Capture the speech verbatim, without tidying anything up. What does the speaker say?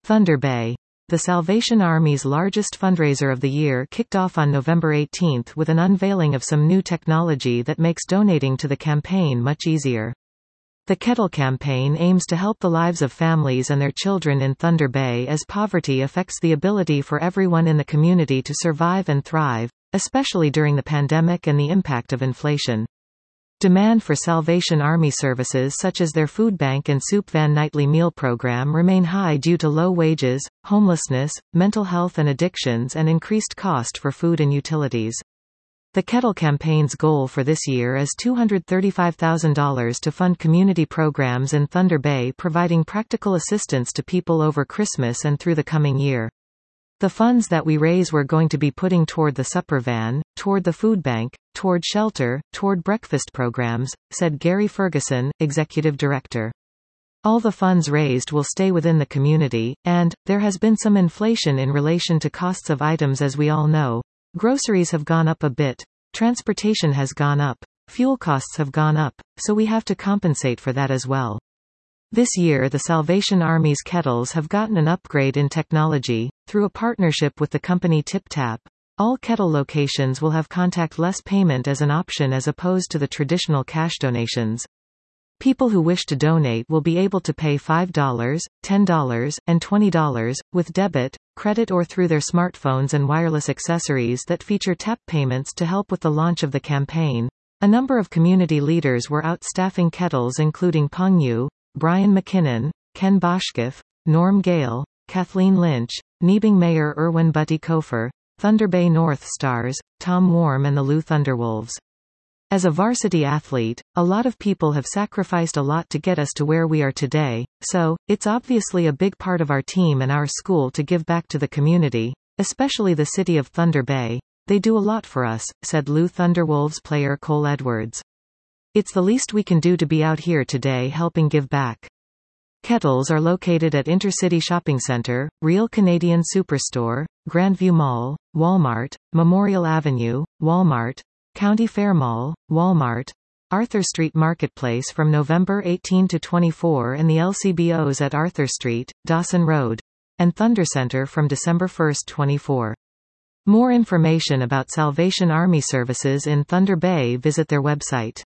Thunder Bay. The Salvation Army's largest fundraiser of the year kicked off on November eighteenth with an unveiling of some new technology that makes donating to the campaign much easier. The Kettle campaign aims to help the lives of families and their children in Thunder Bay as poverty affects the ability for everyone in the community to survive and thrive, especially during the pandemic and the impact of inflation. Demand for Salvation Army services such as their food bank and soup van nightly meal program remain high due to low wages, homelessness, mental health and addictions, and increased cost for food and utilities. The Kettle campaign's goal for this year is two hundred thirty-five thousand dollars to fund community programs in Thunder Bay providing practical assistance to people over Christmas and through the coming year. The funds that we raise we're going to be putting toward the supper van, toward the food bank, toward shelter, toward breakfast programs, said Gary Ferguson, executive director. All the funds raised will stay within the community, and, there has been some inflation in relation to costs of items as we all know. Groceries have gone up a bit, transportation has gone up, fuel costs have gone up, so we have to compensate for that as well. This year the Salvation Army's kettles have gotten an upgrade in technology. Through a partnership with the company TipTap, all kettle locations will have contactless payment as an option as opposed to the traditional cash donations. People who wish to donate will be able to pay five dollars, ten dollars, and twenty dollars, with debit, credit or through their smartphones and wireless accessories that feature tap payments to help with the launch of the campaign. A number of community leaders were out staffing kettles including Peng Yu, Brian McKinnon, Ken Boschkiff, Norm Gale, Kathleen Lynch, Nebing Mayor Irwin Butty Kofer, Thunder Bay North Stars, Tom Warm and the Lou Thunderwolves. As a varsity athlete, a lot of people have sacrificed a lot to get us to where we are today, so, it's obviously a big part of our team and our school to give back to the community, especially the city of Thunder Bay. They do a lot for us, said Lou Thunderwolves player Cole Edwards. It's the least we can do to be out here today helping give back. Kettles are located at Intercity Shopping Center, Real Canadian Superstore, Grandview Mall, Walmart, Memorial Avenue, Walmart, County Fair Mall, Walmart, Arthur Street Marketplace from November eighteenth to twenty-fourth and the L C B Os at Arthur Street, Dawson Road, and Thunder Center from December first to twenty-fourth. More information about Salvation Army services in Thunder Bay visit their website.